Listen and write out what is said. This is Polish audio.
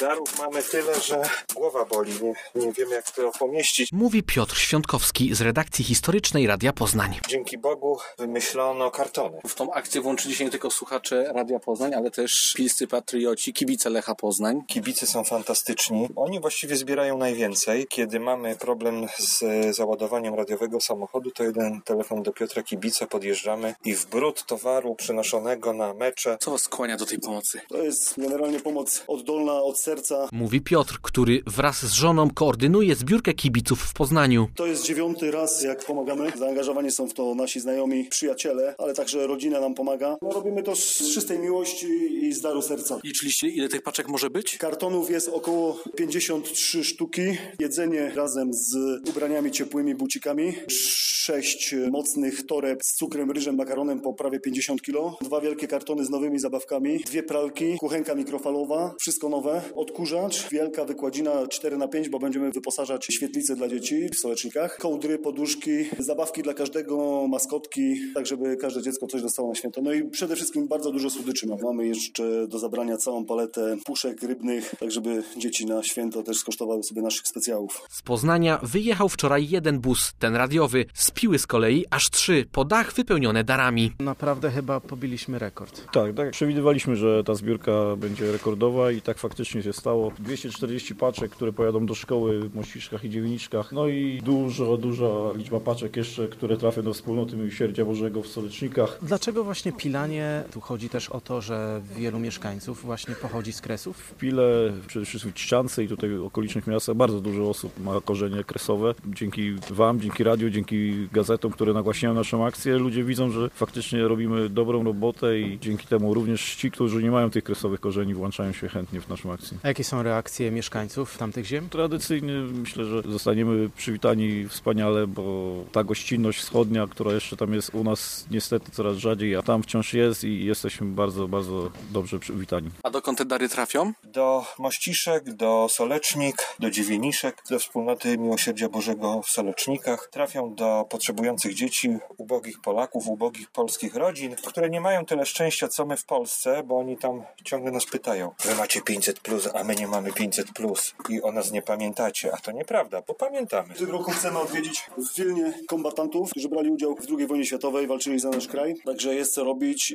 Darów mamy tyle, że głowa boli. Nie wiemy, jak to pomieścić. Mówi Piotr Świątkowski z redakcji historycznej Radia Poznań. Dzięki Bogu wymyślono kartony. W tą akcję włączyli się nie tylko słuchacze Radia Poznań, ale też pilscy patrioci, kibice Lecha Poznań. Kibice są fantastyczni. Oni właściwie zbierają najwięcej. Kiedy mamy problem z załadowaniem radiowego samochodu, to jeden telefon do Piotra Kibica, podjeżdżamy i w brud towaru przynoszonego na mecze. Co was skłania do tej pomocy? To jest generalnie pomoc oddolna, od serca. Mówi Piotr, który wraz z żoną koordynuje zbiórkę kibiców w Poznaniu. To jest 9. raz, jak pomagamy. Zaangażowani są w to nasi znajomi, przyjaciele, ale także rodzina nam pomaga. Robimy to z czystej miłości i z daru serca. Liczyliście, ile tych paczek może być? Kartonów jest około 53 sztuki. Jedzenie razem z ubraniami ciepłymi, bucikami. 6 mocnych toreb z cukrem, ryżem, makaronem po prawie 50 kg. 2 wielkie kartony z nowymi zabawkami. 2 pralki, kuchenka mikrofalowa, wszystko nowe. Odkurzacz, wielka wykładzina 4x5, bo będziemy wyposażać świetlice dla dzieci w Solecznikach. Kołdry, poduszki, zabawki dla każdego, maskotki, tak żeby każde dziecko coś dostało na święto. No i przede wszystkim bardzo dużo słodyczy mamy. Mamy jeszcze do zabrania całą paletę puszek rybnych, tak żeby dzieci na święto też skosztowały sobie naszych specjałów. Z Poznania wyjechał wczoraj jeden bus, ten radiowy. Z Piły z kolei aż 3, po dach wypełnione darami. Naprawdę chyba pobiliśmy rekord. Tak, przewidywaliśmy, że ta zbiórka będzie rekordowa i tak faktycznie się stało. 240 paczek, które pojadą do szkoły w Mościszkach i Dziewińczkach, no i duża liczba paczek jeszcze, które trafią do wspólnoty Miłosierdzia Bożego w Solecznikach. Dlaczego właśnie Pilanie? Tu chodzi też o to, że wielu mieszkańców właśnie pochodzi z Kresów. W Pile, przede wszystkim w Trzciance i tutaj okolicznych miastach bardzo dużo osób ma korzenie kresowe. Dzięki Wam, dzięki radiu, dzięki gazetom, które nagłaśniają naszą akcję, ludzie widzą, że faktycznie robimy dobrą robotę i dzięki temu również ci, którzy nie mają tych kresowych korzeni, włączają się chętnie w naszą akcję. A jakie są reakcje mieszkańców tamtych ziem? Tradycyjnie myślę, że zostaniemy przywitani wspaniale, bo ta gościnność wschodnia, która jeszcze tam jest u nas niestety coraz rzadziej, a tam wciąż jest i jesteśmy bardzo, bardzo dobrze przywitani. A dokąd te dary trafią? Do Mościszek, do Solecznik, do Dziewieniszek, do wspólnoty Miłosierdzia Bożego w Solecznikach. Trafią do potrzebujących dzieci, ubogich Polaków, ubogich polskich rodzin, które nie mają tyle szczęścia, co my w Polsce, bo oni tam ciągle nas pytają: wy macie 500+, a my nie mamy 500+. I o nas nie pamiętacie. A to nieprawda, bo pamiętamy. W tym roku chcemy odwiedzić w Wilnie kombatantów, którzy brali udział w II wojnie światowej, walczyli za nasz kraj. Także jest co robić